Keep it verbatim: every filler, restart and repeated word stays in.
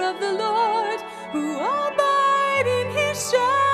of the Lord, who abide in his shadow.